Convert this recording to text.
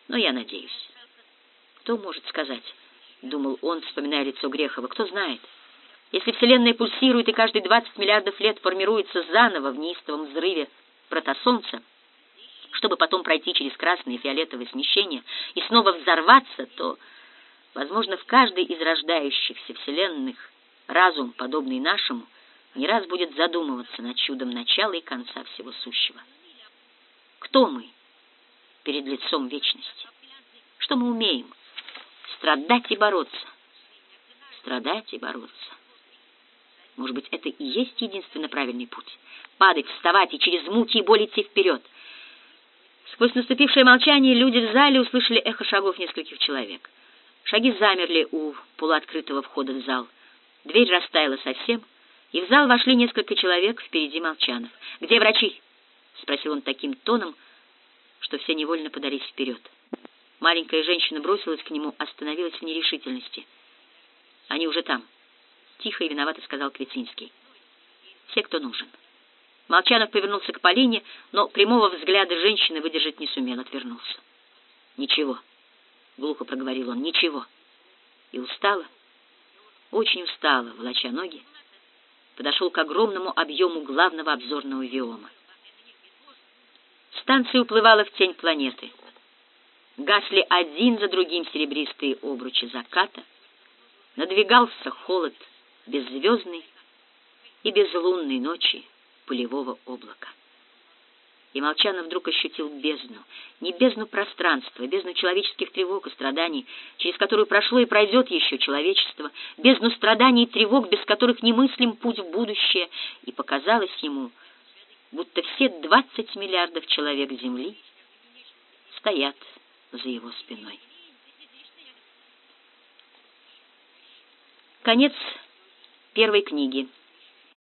Но я надеюсь. Кто может сказать, — думал он, вспоминая лицо Грехова, — кто знает? Если Вселенная пульсирует и каждые 20 миллиардов лет формируется заново в неистовом взрыве протосолнца, чтобы потом пройти через красное и фиолетовое смещение и снова взорваться, то, возможно, в каждой из рождающихся вселенных разум, подобный нашему, не раз будет задумываться над чудом начала и конца всего сущего. Кто мы перед лицом вечности? Что мы умеем? Страдать и бороться. Страдать и бороться. Может быть, это и есть единственно правильный путь? Падать, вставать и через муки и боль идти вперед. Сквозь наступившее молчание люди в зале услышали эхо шагов нескольких человек. Шаги замерли у полуоткрытого входа в зал. Дверь растаяла совсем, и в зал вошли несколько человек, впереди Молчанов. «Где врачи?» — спросил он таким тоном, что все невольно подались вперед. Маленькая женщина бросилась к нему, остановилась в нерешительности. «Они уже там», — тихо и виновато сказал Квицинский. «Все, кто нужен». Молчанов повернулся к Полине, но прямого взгляда женщины выдержать не сумел, отвернулся. «Ничего», — глухо проговорил он, — «ничего». И устало, очень устало, волоча ноги, подошел к огромному объему главного обзорного виома. Станция уплывала в тень планеты. Гасли один за другим серебристые обручи заката, надвигался холод беззвездной и безлунной ночи пылевого облака. И Молчанов вдруг ощутил бездну, не бездну пространства, бездну человеческих тревог и страданий, через которую прошло и пройдет еще человечество, бездну страданий и тревог, без которых немыслим путь в будущее, и показалось ему, будто все 20 миллиардов человек Земли стоят за его спиной. Конец первой книги.